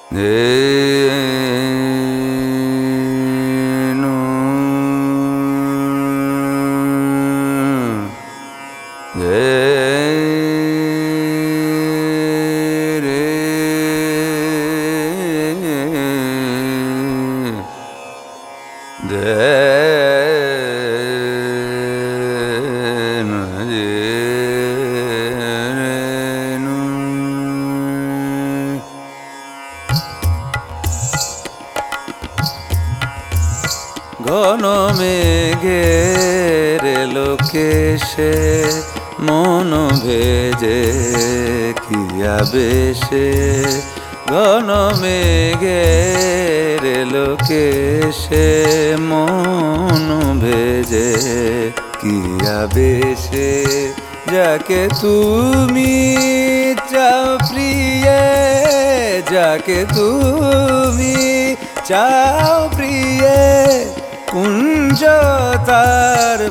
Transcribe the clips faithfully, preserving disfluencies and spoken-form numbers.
नु रे ঘন মেঘের লোকেশে মন ভেজে কি আবেশে ঘন মেঘের লোকেশে মন ভেজে কি আবেশে যাকে তুমি চাও প্রিয়ে যাকে তুমি চাও প্রিয়ে কুঞ্জ তার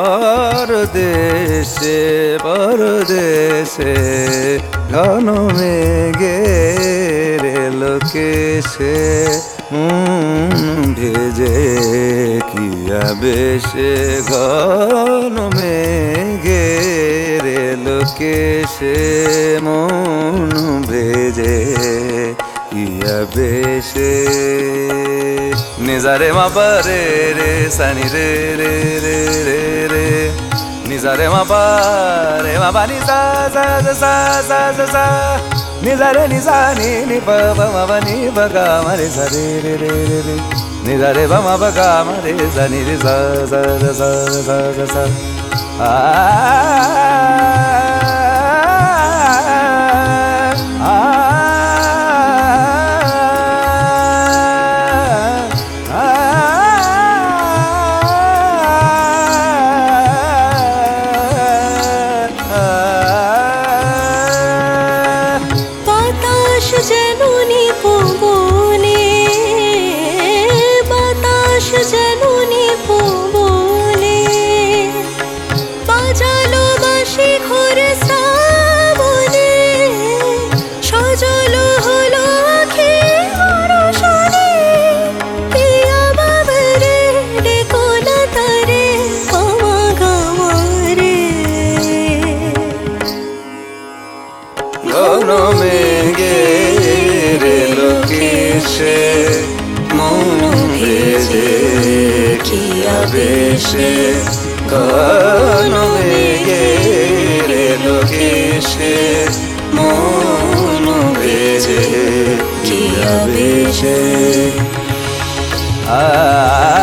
পরদেশে পরদেশে ঘন মেঘের লোকেশে মন ভেজে কি আবেশে ঘন মেঘের লোকেশে মন ভেজে কি আবেশে নিজারে মা রে রে সানি রে রে রে রে রে নিজারে মা রে মা বা নি সা সা সা সা সা সা নিজারে নি সা নি নি পা পা মা বা নি বা গা মা রে সা রে রে রে রে রে নিজারে বা মা বা গা মা রে সা নি রে সা সা সা সা সা সা আ যেনুনি পবনে বাতাস যেনুনি পবনে বাজালো বাঁশি ঘরে শ্রাবণে সজল হলো আখি বরষণে পিয়া বাবরে ডেকো না তারে কমা গামারে ঘন মেঘের লোকেশে মন ভেজে কি আবেশে ঘন মেঘের লোকেশে মন ভেজে কি আবেশে আ